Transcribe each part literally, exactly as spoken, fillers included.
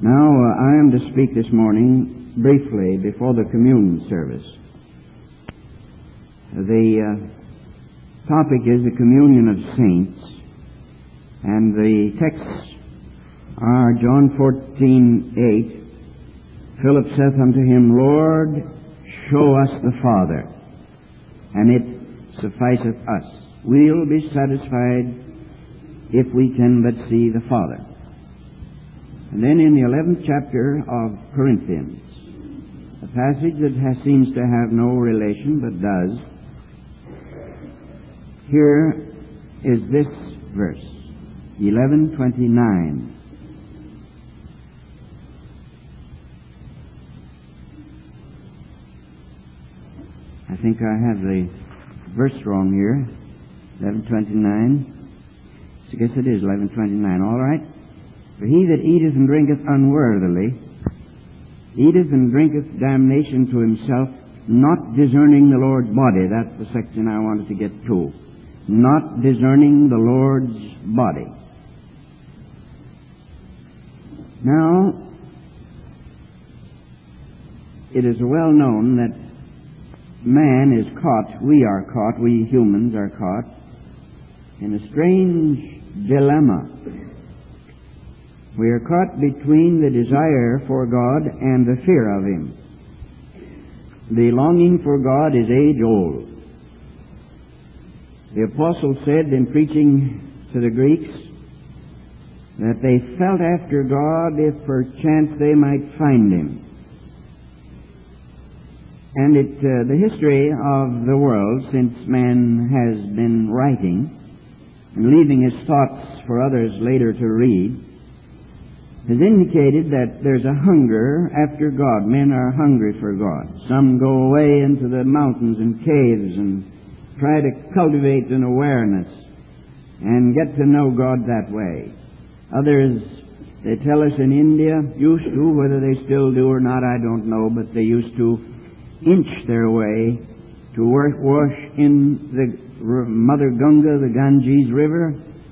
Now, uh, I am to speak this morning briefly before the communion service. The uh, topic is the communion of saints, and the texts are John fourteen eight. Philip saith unto him, Lord, show us the Father, and it sufficeth us. We'll be satisfied if we can but see the Father. And then in the eleventh chapter of Corinthians, a passage that has, seems to have no relation but does, here is this verse, eleven twenty-nine. I think I have the verse wrong here, eleven twenty-nine. I guess it is eleven twenty-nine, all right. For he that eateth and drinketh unworthily, eateth and drinketh damnation to himself, not discerning the Lord's body. That's the section I wanted to get to. Not discerning the Lord's body. Now, it is well known that man is caught, we are caught, we humans are caught, in a strange dilemma. We are caught between the desire for God and the fear of Him. The longing for God is age-old. The apostle said in preaching to the Greeks that they felt after God if perchance they might find Him. And it, uh, the history of the world, since man has been writing and leaving his thoughts for others later to read, has indicated that there's a hunger after God. Men are hungry for God. Some go away into the mountains and caves and try to cultivate an awareness and get to know God that way. Others, they tell us in India, used to, whether they still do or not, I don't know, but they used to inch their way to wash in the Mother Ganga, the Ganges River,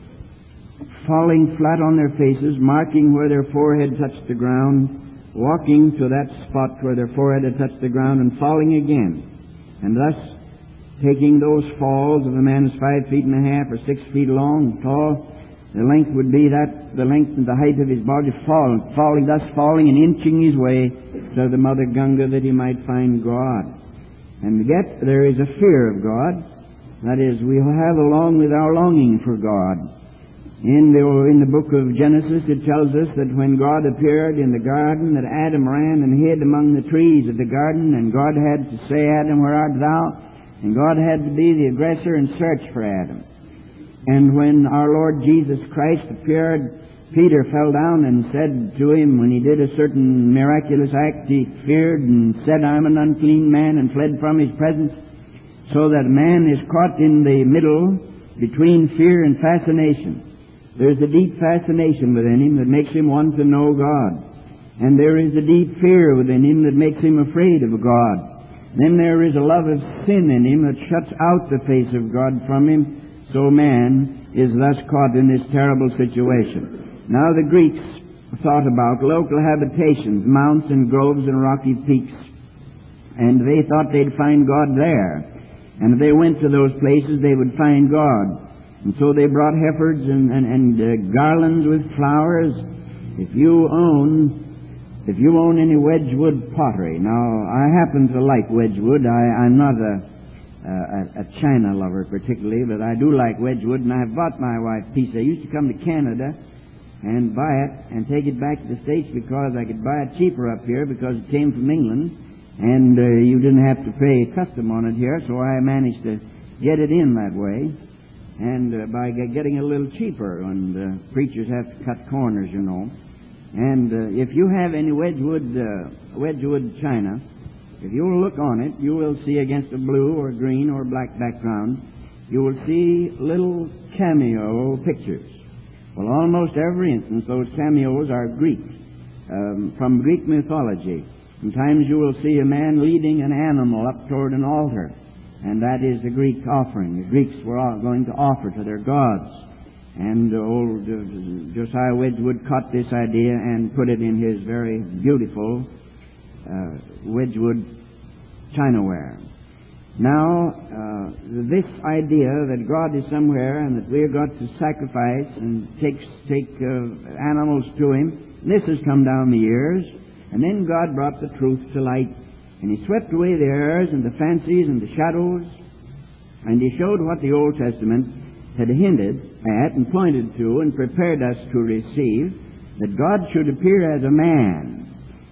falling flat on their faces, marking where their forehead touched the ground, walking to that spot where their forehead had touched the ground, and falling again. And thus, taking those falls, if a man is five feet and a half or six feet long, tall, the length would be that, the length and the height of his body, falling, falling, thus falling and inching his way to the Mother Ganga that he might find God. And yet, there is a fear of God. That is, we have along with our longing for God. In the, in the book of Genesis, it tells us that when God appeared in the garden, that Adam ran and hid among the trees of the garden, and God had to say, Adam, where art thou? And God had to be the aggressor and search for Adam. And when our Lord Jesus Christ appeared, Peter fell down and said to him, when he did a certain miraculous act, he feared and said, I'm an unclean man, and fled from his presence. So that man is caught in the middle between fear and fascination. There's a deep fascination within him that makes him want to know God. And there is a deep fear within him that makes him afraid of God. Then there is a love of sin in him that shuts out the face of God from him. So man is thus caught in this terrible situation. Now the Greeks thought about local habitations, mounts and groves and rocky peaks. And they thought they'd find God there. And if they went to those places, they would find God. And so they brought heifers and, and, and uh, garlands with flowers. If you own, if you own any Wedgwood pottery, now I happen to like Wedgwood. I, I'm not a, a, a China lover particularly, but I do like Wedgwood, and I've bought my wife a piece. I used to come to Canada and buy it and take it back to the States because I could buy it cheaper up here because it came from England, and uh, you didn't have to pay custom on it here, so I managed to get it in that way. And uh, by getting it a little cheaper, and uh, preachers have to cut corners, you know. And uh, if you have any Wedgwood, uh, Wedgwood china, if you will look on it, you will see against a blue or green or black background, you will see little cameo pictures. Well, almost every instance, those cameos are Greek, um, from Greek mythology. Sometimes you will see a man leading an animal up toward an altar. And that is the Greek offering. The Greeks were all going to offer to their gods. And old uh, Josiah Wedgwood caught this idea and put it in his very beautiful uh, Wedgwood chinaware. Now, uh, this idea that God is somewhere and that we've got to sacrifice and take, take uh, animals to Him, this has come down the years. And then God brought the truth to light, and He swept away the errors and the fancies and the shadows, and He showed what the Old Testament had hinted at and pointed to and prepared us to receive, that God should appear as a man,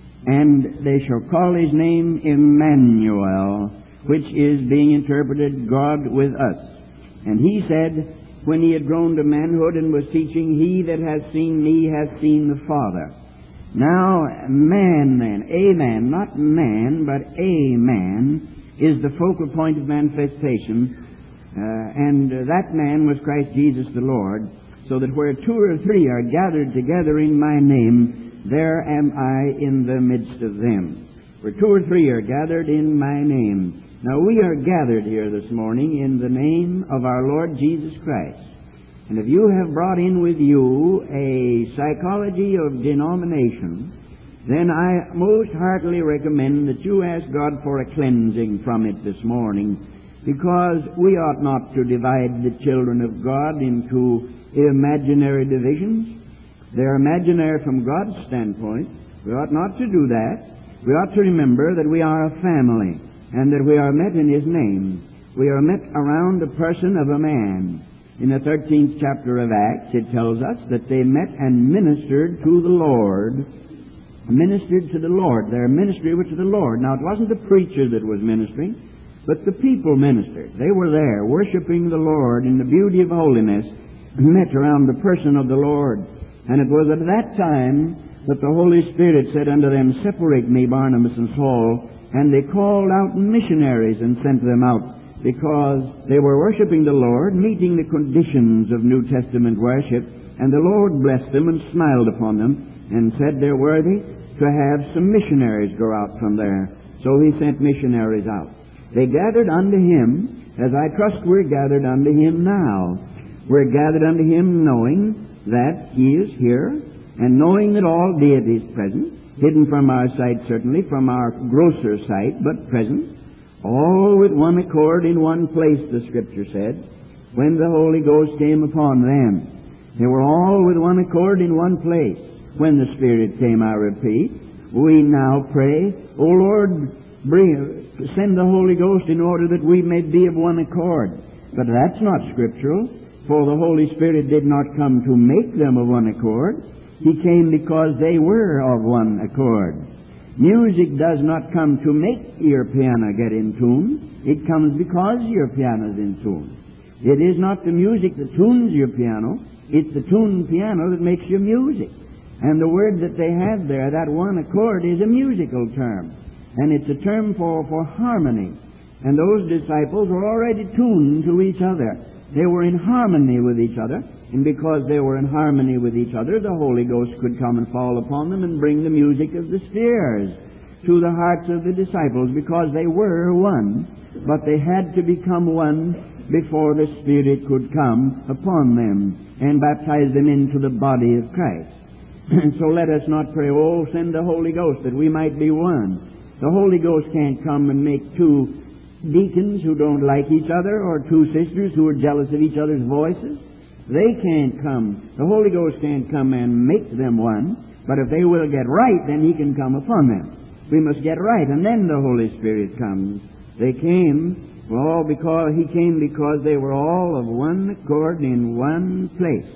and they shall call His name Emmanuel, which is being interpreted God with us. And He said, when He had grown to manhood and was teaching, He that has seen me has seen the Father. Now, man then, a man, not man, but a man, is the focal point of manifestation, uh, and uh, that man was Christ Jesus the Lord, so that where two or three are gathered together in my name, there am I in the midst of them. Where two or three are gathered in my name. Now, we are gathered here this morning in the name of our Lord Jesus Christ. And if you have brought in with you a psychology of denomination, then I most heartily recommend that you ask God for a cleansing from it this morning, because we ought not to divide the children of God into imaginary divisions. They're imaginary from God's standpoint. We ought not to do that. We ought to remember that we are a family, and that we are met in His name. We are met around the person of a man. In the thirteenth chapter of Acts, it tells us that they met and ministered to the Lord. Ministered to the Lord. Their ministry was to the Lord. Now, it wasn't the preacher that was ministering, but the people ministered. They were there, worshiping the Lord in the beauty of holiness, met around the person of the Lord. And it was at that time that the Holy Spirit said unto them, Separate me, Barnabas and Saul. And they called out missionaries and sent them out, because they were worshiping the Lord, meeting the conditions of New Testament worship, and the Lord blessed them and smiled upon them, and said they're worthy to have some missionaries go out from there. So He sent missionaries out. They gathered unto Him, as I trust we're gathered unto Him now. We're gathered unto Him knowing that He is here, and knowing that all deity is present, hidden from our sight certainly, from our grosser sight, but present, all with one accord in one place, the Scripture said, when the Holy Ghost came upon them. They were all with one accord in one place. When the Spirit came, I repeat, we now pray, O Lord, bring, send the Holy Ghost in order that we may be of one accord. But that's not scriptural, for the Holy Spirit did not come to make them of one accord. He came because they were of one accord. Music does not come to make your piano get in tune. It comes because your piano is in tune. It is not the music that tunes your piano. It's the tuned piano that makes your music. And the word that they have there, that one accord, is a musical term. And it's a term for, for harmony. And those disciples were already tuned to each other. They were in harmony with each other. And because they were in harmony with each other, the Holy Ghost could come and fall upon them and bring the music of the spheres to the hearts of the disciples, because they were one. But they had to become one before the Spirit could come upon them and baptize them into the body of Christ. So let us not pray, oh, send the Holy Ghost that we might be one. The Holy Ghost can't come and make two deacons who don't like each other, or two sisters who are jealous of each other's voices. They can't come. The Holy Ghost can't come and make them one. But if they will get right, then He can come upon them. We must get right, and then the Holy Spirit comes. They came, well, because He came because they were all of one accord in one place.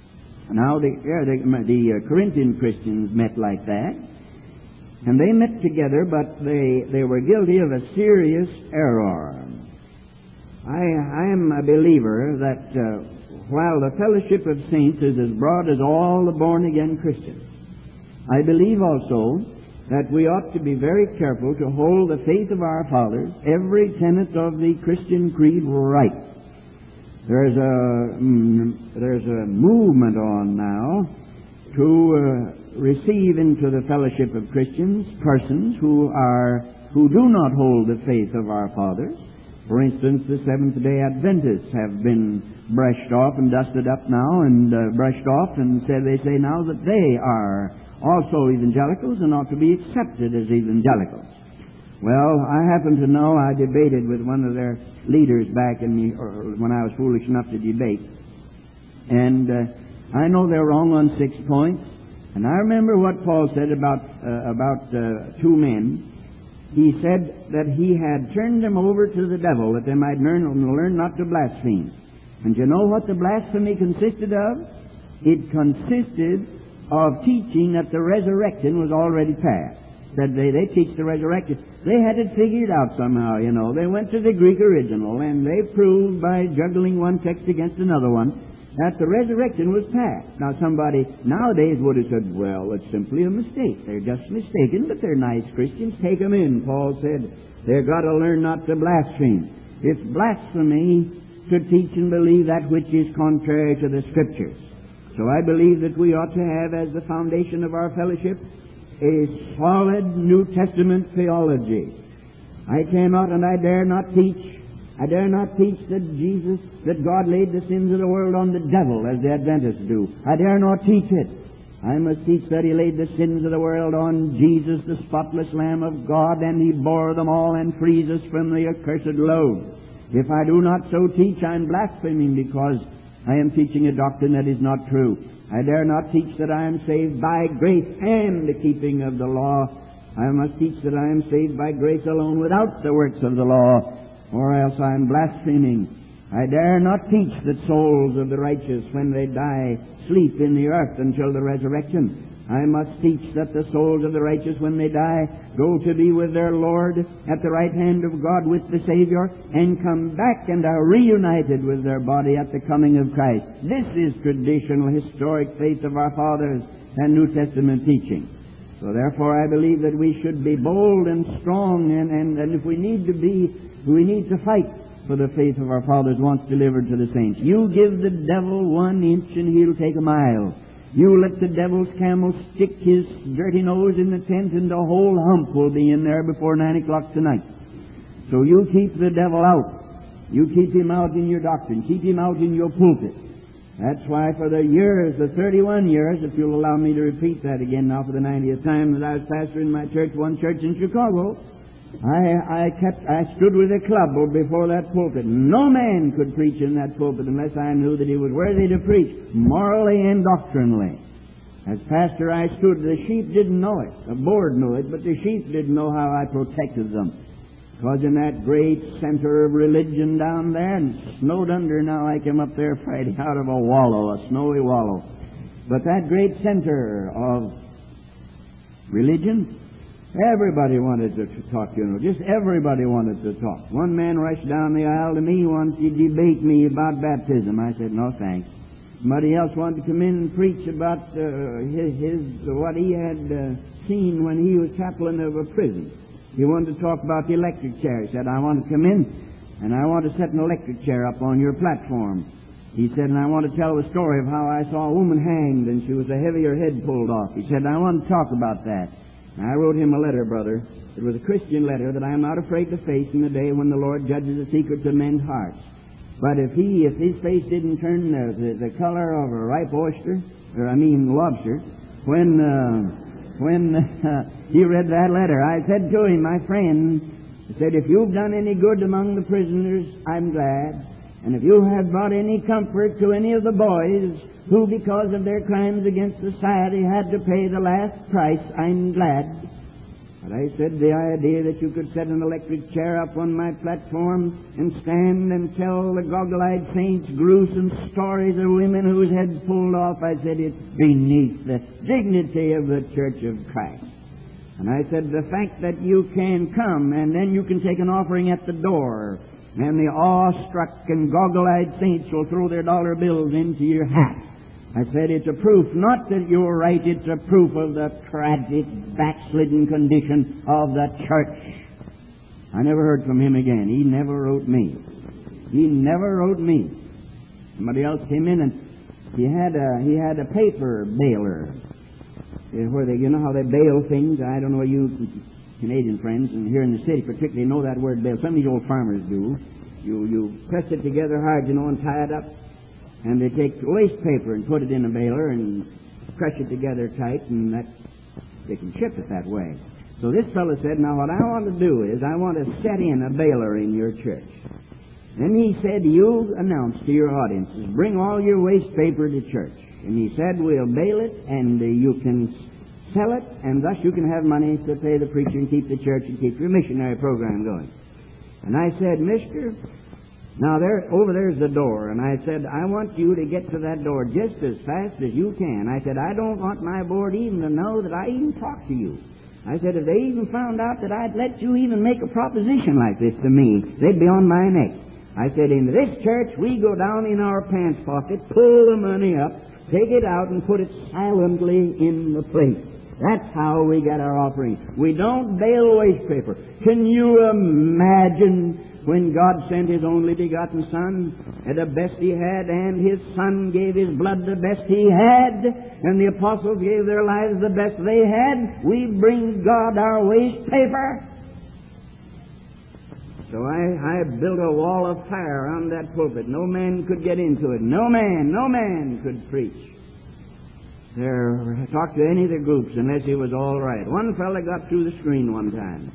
Now, the, yeah, the, the uh, Corinthian Christians met like that. And they met together, but they, they were guilty of a serious error. I, I am a believer that uh, while the fellowship of saints is as broad as all the born-again Christians, I believe also that we ought to be very careful to hold the faith of our fathers, every tenet of the Christian creed, right. There's a, mm, there's a movement on now to uh, receive into the fellowship of Christians persons who are who do not hold the faith of our fathers, For instance, the Seventh-day Adventists have been brushed off and dusted up now and uh, brushed off, and said they say now that they are also evangelicals and ought to be accepted as evangelicals. Well, I happen to know I debated with one of their leaders back in the, or when I was foolish enough to debate, and uh, I know they're wrong on six points. And I remember what Paul said about uh, about uh, two men. He said that he had turned them over to the devil that they might learn, learn not to blaspheme. And you know what the blasphemy consisted of? It consisted of teaching that the resurrection was already past. That they, they teach the resurrection. They had it figured out somehow, you know. They went to the Greek original, and they proved by juggling one text against another one that the resurrection was past. Now somebody nowadays would have said, well, it's simply a mistake. They're just mistaken, but they're nice Christians. Take them in. Paul said they've got to learn not to blaspheme. It's blasphemy to teach and believe that which is contrary to the Scriptures. So I believe that we ought to have as the foundation of our fellowship a solid New Testament theology. I came out and I dare not teach I dare not teach that Jesus, that God laid the sins of the world on the devil, as the Adventists do. I dare not teach it. I must teach that He laid the sins of the world on Jesus, the spotless Lamb of God, and He bore them all and frees us from the accursed load. If I do not so teach, I'm blaspheming, because I am teaching a doctrine that is not true. I dare not teach that I am saved by grace and the keeping of the law. I must teach that I am saved by grace alone, without the works of the law, or else I am blaspheming. I dare not teach that souls of the righteous, when they die, sleep in the earth until the resurrection. I must teach that the souls of the righteous, when they die, go to be with their Lord at the right hand of God with the Savior, and come back and are reunited with their body at the coming of Christ. This is traditional, historic faith of our fathers and New Testament teaching. So therefore I believe that we should be bold and strong, and, and, and if we need to be, we need to fight for the faith of our fathers once delivered to the saints. You give the devil one inch and he'll take a mile. You let the devil's camel stick his dirty nose in the tent and the whole hump will be in there before nine o'clock tonight. So you keep the devil out. You keep him out in your doctrine. Keep him out in your pulpit. That's why for the years, the thirty-one years, if you'll allow me to repeat that again now for the ninetieth time, that I was pastor in my church, one church in Chicago, I, I kept, I stood with a club before that pulpit. No man could preach in that pulpit unless I knew that he was worthy to preach, morally and doctrinally. As pastor, I stood. The sheep didn't know it. The board knew it, but the sheep didn't know how I protected them. Because in that great center of religion down there, and it snowed under now, I came up there Friday out of a wallow, a snowy wallow. But that great center of religion, everybody wanted to talk, you know. Just everybody wanted to talk. One man rushed down the aisle to me once. He debate me about baptism. I said, no thanks. Somebody else wanted to come in and preach about uh, his, his what he had uh, seen when he was chaplain of a prison. He wanted to talk about the electric chair. He said, I want to come in and I want to set an electric chair up on your platform. He said, and I want to tell the story of how I saw a woman hanged and she was a heavier head pulled off. He said, I want to talk about that. And I wrote him a letter, brother. It was a Christian letter that I am not afraid to face in the day when the Lord judges the secrets of men's hearts. But if he, if his face didn't turn the, the, the color of a ripe oyster, or I mean lobster, when... Uh, When uh, he read that letter, I said to him, my friend, I said, if you've done any good among the prisoners, I'm glad. And if you have brought any comfort to any of the boys who, because of their crimes against society, had to pay the last price, I'm glad. But I said, the idea that you could set an electric chair up on my platform and stand and tell the goggle-eyed saints gruesome stories of women whose heads pulled off, I said, it's beneath the dignity of the Church of Christ. And I said, the fact that you can come and then you can take an offering at the door, and the awe-struck and goggle-eyed saints will throw their dollar bills into your hat. I said, it's a proof, not that you're right, it's a proof of the tragic, backslidden condition of the church. I never heard from him again. He never wrote me. He never wrote me. Somebody else came in and he had a, he had a paper baler. Where they, you know how they bale things? I don't know, you Canadian friends, and here in the city particularly, know that word bale. Some of these old farmers do. You you press it together hard, you know, and tie it up. And they take waste paper and put it in a baler and crush it together tight, and that they can ship it that way. So this fellow said, now what I want to do is I want to set in a baler in your church. Then he said, you announce to your audiences, bring all your waste paper to church. And he said, we'll bale it, and uh, you can sell it, and thus you can have money to pay the preacher and keep the church and keep your missionary program going. And I said, mister, now there, over there's the door, and I said, I want you to get to that door just as fast as you can. I said, I don't want my board even to know that I even talked to you. I said, if they even found out that I'd let you even make a proposition like this to me, they'd be on my neck. I said, in this church, we go down in our pants pocket, pull the money up, take it out, and put it silently in the plate. That's how we get our offering. We don't bale waste paper. Can you imagine when God sent His only begotten Son, the best He had, and His Son gave His blood the best He had, and the apostles gave their lives the best they had? We bring God our waste paper. So I, I built a wall of fire around that pulpit. No man could get into it. No man, no man could preach there, talk to any of the groups unless he was all right. One fella got through the screen one time.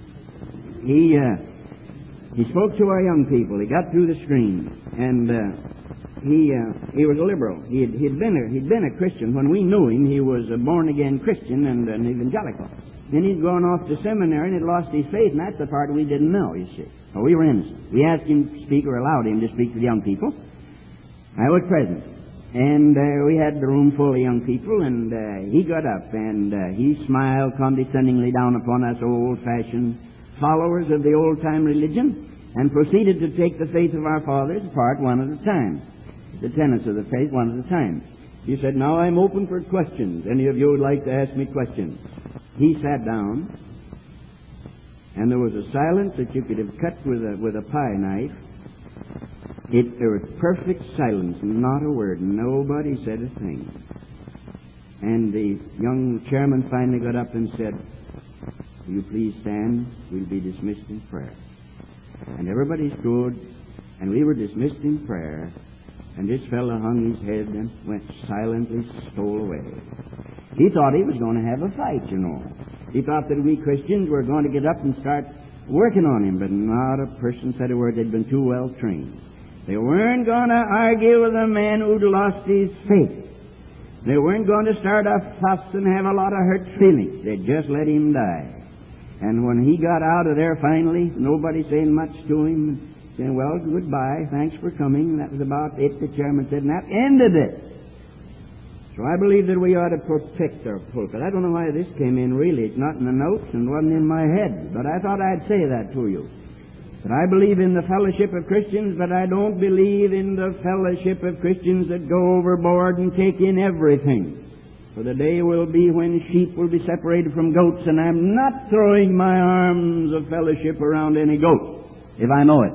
He uh, he spoke to our young people. He got through the screen, and uh, he uh, he was a liberal. He'd, he'd been a, he'd been a Christian when we knew him. He was a born again Christian and an evangelical. Then he'd gone off to seminary and had lost his faith, and that's the part we didn't know. You see, so we were innocent. We asked him to speak, or allowed him to speak to the young people. I was present. And uh, we had the room full of young people, and uh, he got up, and uh, he smiled condescendingly down upon us old-fashioned followers of the old-time religion, and proceeded to take the faith of our fathers apart one at a time, the tenets of the faith one at a time. He said, now I'm open for questions. Any of you would like to ask me questions? He sat down, and there was a silence that you could have cut with a, with a pie knife. It, there was perfect silence, not a word. Nobody said a thing. And the young chairman finally got up and said, will you please stand? We'll be dismissed in prayer. And everybody stood, and we were dismissed in prayer. And this fellow hung his head and went silently, stole away. He thought he was going to have a fight, you know. He thought that we Christians were going to get up and start working on him, but not a person said a word. They'd been too well trained. They weren't going to argue with a man who'd lost his faith. They weren't going to start a fuss and have a lot of hurt feelings. They'd just let him die. And when he got out of there finally, nobody saying much to him, saying, well, goodbye, thanks for coming. That was about it, the chairman said, and that ended it. So I believe that we ought to protect our pulpit. I don't know why this came in, really. It's not in the notes and wasn't in my head, but I thought I'd say that to you. That I believe in the fellowship of Christians, but I don't believe in the fellowship of Christians that go overboard and take in everything. For the day will be when sheep will be separated from goats, and I'm not throwing my arms of fellowship around any goat, if I know it.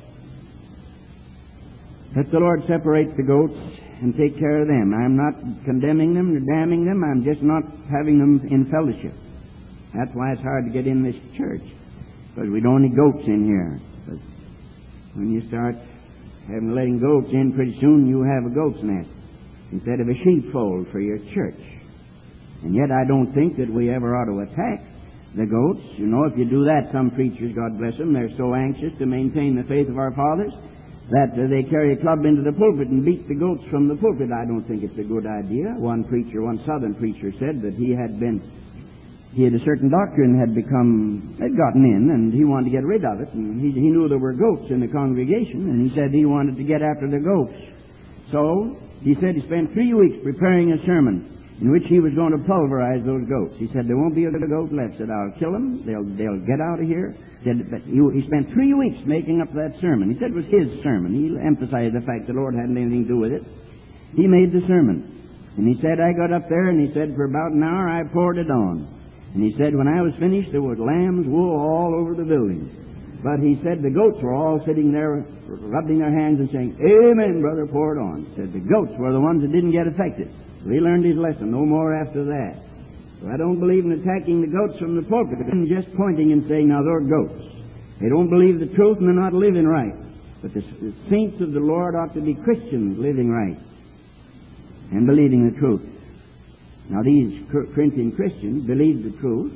Let the Lord separate the goats and take care of them. I'm not condemning them or damning them. I'm just not having them in fellowship. That's why it's hard to get in this church, because we don't need goats in here. But when you start having letting goats in, pretty soon you have a goat's nest instead of a sheepfold for your church. And yet I don't think that we ever ought to attack the goats. You know, if you do that, some preachers, God bless them, they're so anxious to maintain the faith of our fathers that uh, they carry a club into the pulpit and beat the goats from the pulpit. I don't think it's a good idea. One preacher, one southern preacher said that he had been, he had a certain doctrine had become, had gotten in, and he wanted to get rid of it. And he, he knew there were goats in the congregation, and he said he wanted to get after the goats. So he said he spent three weeks preparing a sermon in which he was going to pulverize those goats. He said, there won't be a goat left. He said, I'll kill them. They'll, they'll get out of here. He said, but he, he spent three weeks making up that sermon. He said it was his sermon. He emphasized the fact the Lord hadn't anything to do with it. He made the sermon. And he said, I got up there, and he said, for about an hour I poured it on. And he said, when I was finished, there was lamb's wool all over the building. But he said the goats were all sitting there rubbing their hands and saying, amen, brother, pour it on. He said the goats were the ones that didn't get affected. He learned his lesson, no more after that. So I don't believe in attacking the goats from the pulpit and just pointing and saying, now, they're goats. They don't believe the truth and they're not living right. But the, the saints of the Lord ought to be Christians living right and believing the truth. Now, these Corinthian Christians believed the truth,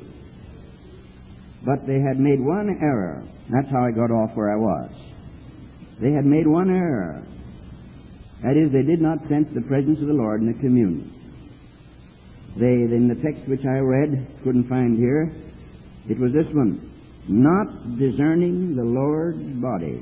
but they had made one error. That's how I got off where I was. They had made one error. That is, they did not sense the presence of the Lord in the communion. They, in the text which I read, couldn't find here, it was this one. Not discerning the Lord's body.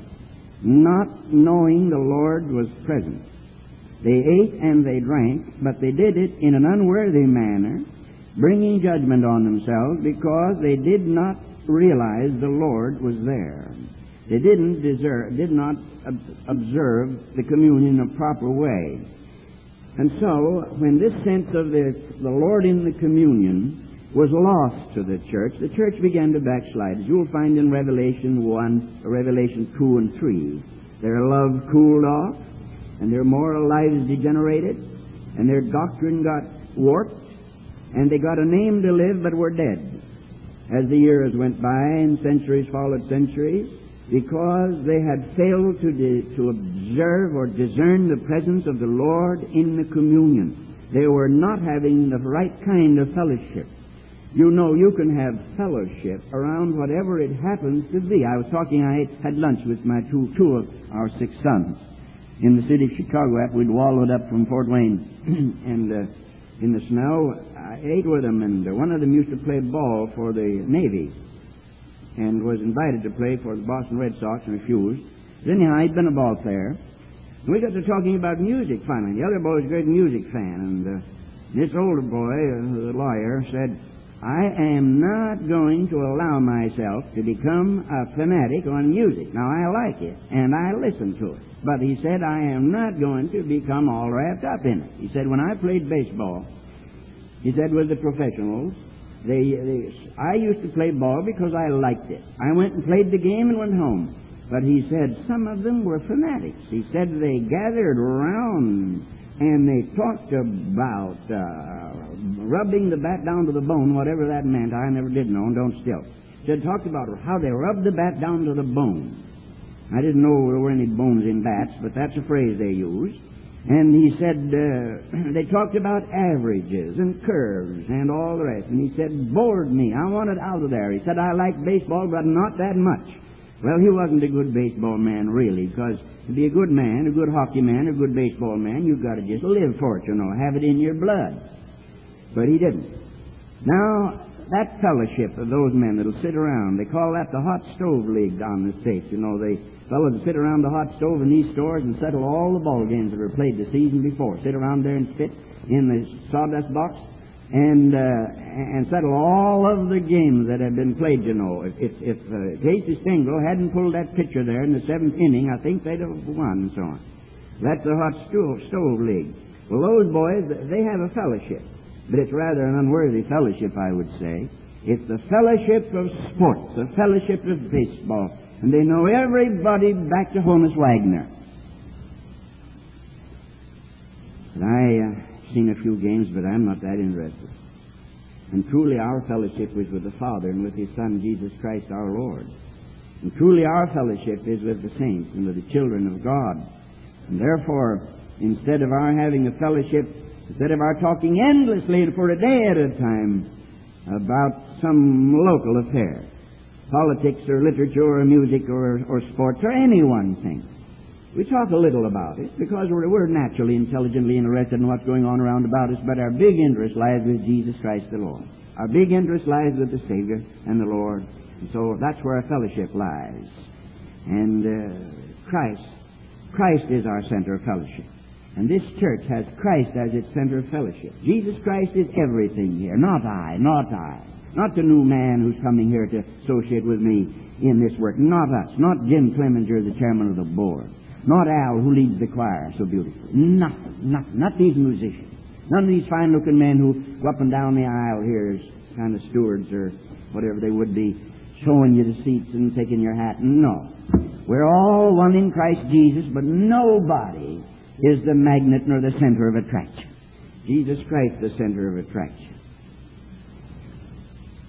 Not knowing the Lord was present. They ate and they drank, but they did it in an unworthy manner, bringing judgment on themselves because they did not realize the Lord was there. They didn't deserve, did not observe the communion in a proper way. And so, when this sense of the, the Lord in the communion was lost to the church, the church began to backslide. As you'll find in Revelation one, Revelation two and three, their love cooled off, and their moral lives degenerated, and their doctrine got warped, and they got a name to live but were dead. As the years went by and centuries followed centuries, because they had failed to, de- to observe or discern the presence of the Lord in the communion. They were not having the right kind of fellowship. You know, you can have fellowship around whatever it happens to be. I was talking, I had lunch with my two, two of our six sons in the city of Chicago after we'd wallowed up from Fort Wayne and uh, in the snow. I ate with them, and uh, one of them used to play ball for the Navy and was invited to play for the Boston Red Sox and refused. But anyhow, he'd been a ball player. And we got to talking about music finally. The other boy was a great music fan, and uh, this older boy, uh, the lawyer, said, I am not going to allow myself to become a fanatic on music. Now, I like it, and I listen to it. But he said, I am not going to become all wrapped up in it. He said, when I played baseball, he said, with the professionals, they, they, I used to play ball because I liked it. I went and played the game and went home. But he said, some of them were fanatics. He said they gathered around and they talked about uh, rubbing the bat down to the bone, whatever that meant. I never did know, and don't still. They talked about how they rubbed the bat down to the bone. I didn't know there were any bones in bats, but that's a phrase they used. And he said uh, they talked about averages and curves and all the rest. And he said, bored me. I wanted out of there. He said, I like baseball, but not that much. Well, he wasn't a good baseball man, really, because to be a good man, a good hockey man, a good baseball man, you've got to just live for it, you know, have it in your blood. But he didn't. Now, that fellowship of those men that'll sit around, they call that the hot stove league down the States. You know, they fellows that sit around the hot stove in these stores and settle all the ball games that were played the season before. Sit around there and spit in the sawdust box and uh, and settle all of the games that have been played, you know. If, if, if uh, Casey Stengel hadn't pulled that pitcher there in the seventh inning, I think they'd have won and so on. That's the hot stove, stove league. Well, those boys, they have a fellowship. But it's rather an unworthy fellowship, I would say. It's the fellowship of sports, the fellowship of baseball. And they know everybody back to Honus Wagner. But I uh, seen a few games, but I'm not that interested. And truly our fellowship is with the Father and with His Son, Jesus Christ our Lord. And truly our fellowship is with the saints and with the children of God. And therefore, instead of our having a fellowship, instead of our talking endlessly for a day at a time about some local affair, politics or literature or music or, or sports or any one thing, we talk a little about it because we're, we're naturally, intelligently interested in what's going on around about us, but our big interest lies with Jesus Christ the Lord. Our big interest lies with the Savior and the Lord. And so that's where our fellowship lies. And uh, Christ, Christ is our center of fellowship. And this church has Christ as its center of fellowship. Jesus Christ is everything here. Not I, not I. Not the new man who's coming here to associate with me in this work. Not us. Not Jim Clemenger, the chairman of the board. Not Al, who leads the choir so beautifully. Nothing. Nothing. Not these musicians. None of these fine-looking men who go up and down the aisle here as kind of stewards or whatever they would be, showing you the seats and taking your hat. No. We're all one in Christ Jesus, but nobody is the magnet nor the center of attraction. Jesus Christ, the center of attraction.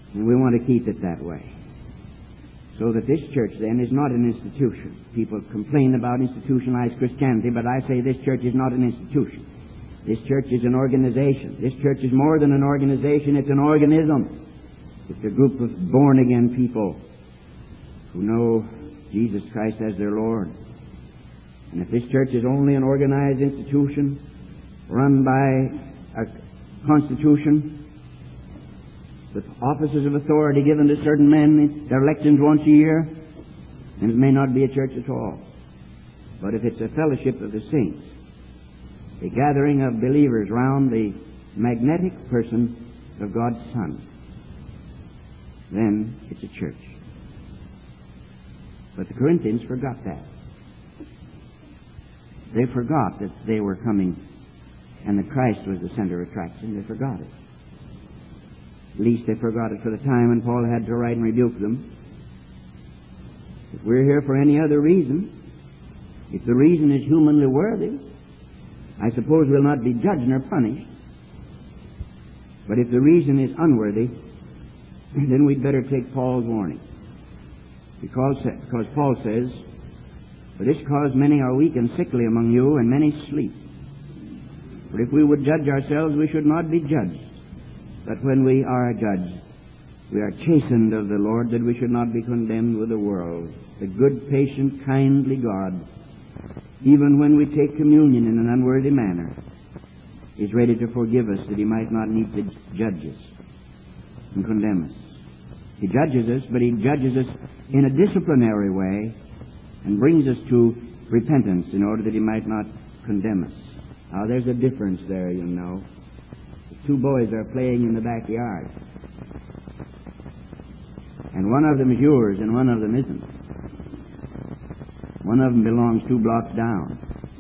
And we want to keep it that way. So that this church, then, is not an institution. People complain about institutionalized Christianity, but I say this church is not an institution. This church is an organization. This church is more than an organization, it's an organism. It's a group of born-again people who know Jesus Christ as their Lord. And if this church is only an organized institution run by a constitution with offices of authority given to certain men, their elections once a year, then it may not be a church at all. But if it's a fellowship of the saints, a gathering of believers round the magnetic person of God's Son, then it's a church. But the Corinthians forgot that. They forgot that they were coming and that Christ was the center of attraction. They forgot it. At least they forgot it for the time when Paul had to write and rebuke them. If we're here for any other reason, if the reason is humanly worthy, I suppose we'll not be judged nor punished. But if the reason is unworthy, then we'd better take Paul's warning. Because, because Paul says, "For this cause many are weak and sickly among you, and many sleep. For if we would judge ourselves, we should not be judged. But when we are judged, we are chastened of the Lord, that we should not be condemned with the world. The good, patient, kindly God, even when we take communion in an unworthy manner, is ready to forgive us, that He might not need to judge us and condemn us." He judges us, but He judges us in a disciplinary way and brings us to repentance in order that He might not condemn us. Now, there's a difference there, you know. The two boys are playing in the backyard, and one of them is yours and one of them isn't. One of them belongs two blocks down.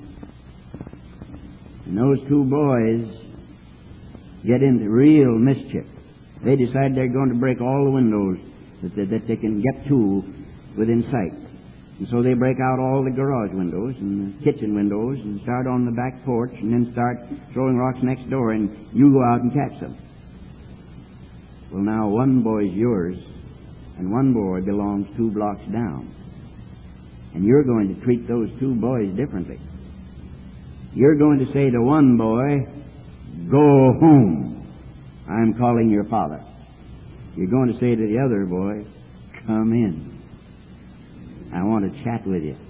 And those two boys get into real mischief. They decide they're going to break all the windows that they, that they can get to within sight. And so they break out all the garage windows and the kitchen windows and start on the back porch and then start throwing rocks next door, and you go out and catch them. Well, now one boy's yours and one boy belongs two blocks down. And you're going to treat those two boys differently. You're going to say to one boy, "Go home. I'm calling your father." You're going to say to the other boy, "Come in. I want to chat with you."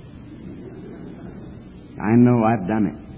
I know I've done it.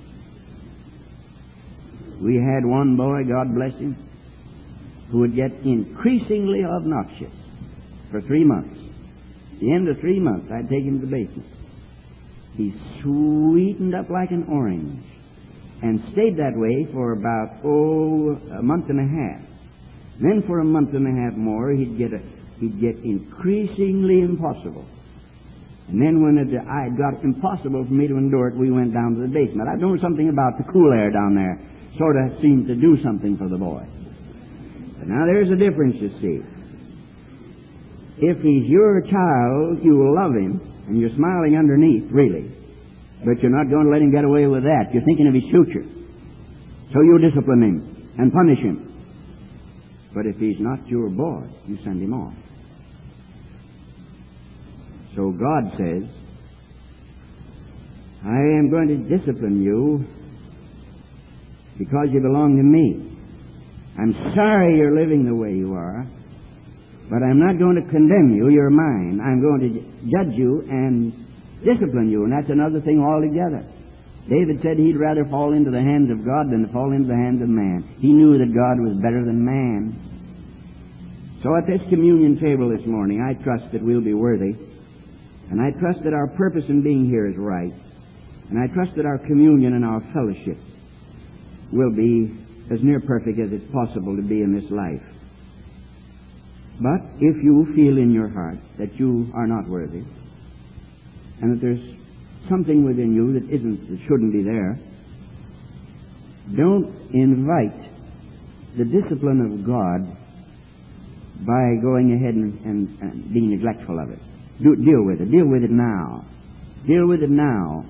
We had one boy, God bless him, who would get increasingly obnoxious for three months. At the end of three months, I'd take him to the basement. He sweetened up like an orange and stayed that way for about, oh, a month and a half. Then for a month and a half more, he'd get, a, he'd get increasingly impossible. And then when it I got impossible for me to endure it, we went down to the basement. I know something about the cool air down there. Sort of seemed to do something for the boy. But now there's a difference, you see. If he's your child, you will love him, and you're smiling underneath, really. But you're not going to let him get away with that. You're thinking of his future. So you discipline him and punish him. But if he's not your boy, you send him off. So God says, "I am going to discipline you because you belong to me. I'm sorry you're living the way you are, but I'm not going to condemn you. You're mine. I'm going to judge you and discipline you," and that's another thing altogether. David said he'd rather fall into the hands of God than to fall into the hands of man. He knew that God was better than man. So at this communion table this morning, I trust that we'll be worthy. And I trust that our purpose in being here is right. And I trust that our communion and our fellowship will be as near perfect as it's possible to be in this life. But if you feel in your heart that you are not worthy, and that there's something within you that isn't, that shouldn't be there, don't invite the discipline of God by going ahead and, and, and being neglectful of it. Do, deal with it. Deal with it now. Deal with it now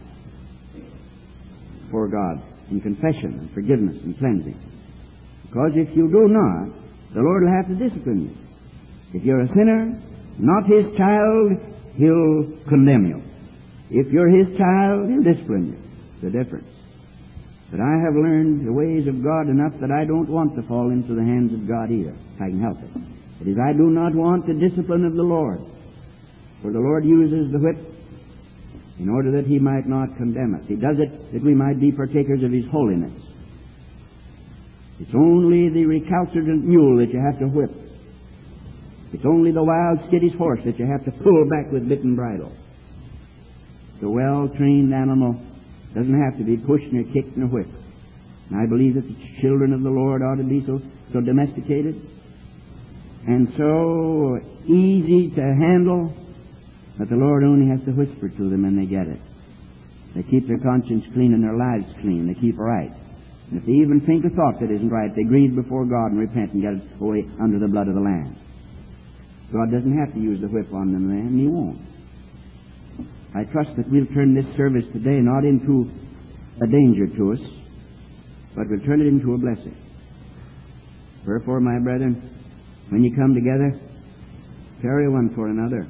for God in confession and forgiveness and cleansing. Because if you do not, The Lord will have to discipline you. If you're a sinner, not His child, He'll condemn you. If you're His child, He'll discipline you. The difference. But I have learned the ways of God enough that I don't want to fall into the hands of God either, if I can help it. It is, I do not want the discipline of the Lord. For the Lord uses the whip in order that He might not condemn us. He does it that we might be partakers of His holiness. It's only the recalcitrant mule that you have to whip. It's only the wild, skittish horse that you have to pull back with bit and bridle. The well-trained animal doesn't have to be pushed nor kicked nor whipped. And I believe that the children of the Lord ought to be so, so domesticated and so easy to handle that the Lord only has to whisper to them and they get it. They keep their conscience clean and their lives clean. They keep right. And if they even think a thought that isn't right, they grieve before God and repent and get it away under the blood of the Lamb. God doesn't have to use the whip on them then, and He won't. I trust that we'll turn this service today not into a danger to us, but we'll turn it into a blessing. Wherefore, my brethren, when you come together, carry one for another.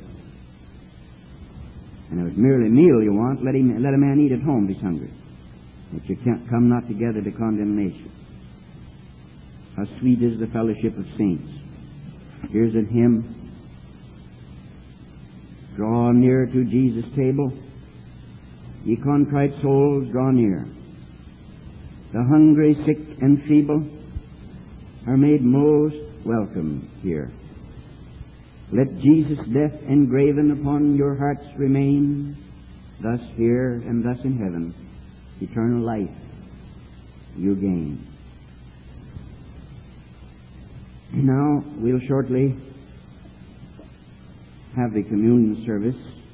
And if it's merely meal you want, let him let a man eat at home if he's hungry. But you can't come not together to condemnation. How sweet is the fellowship of saints. Here's a hymn. Draw near to Jesus' table. Ye contrite souls, draw near. The hungry, sick, and feeble are made most welcome here. Let Jesus' death engraven upon your hearts remain. Thus here and thus in heaven, eternal life you gain. Now we'll shortly have the communion service.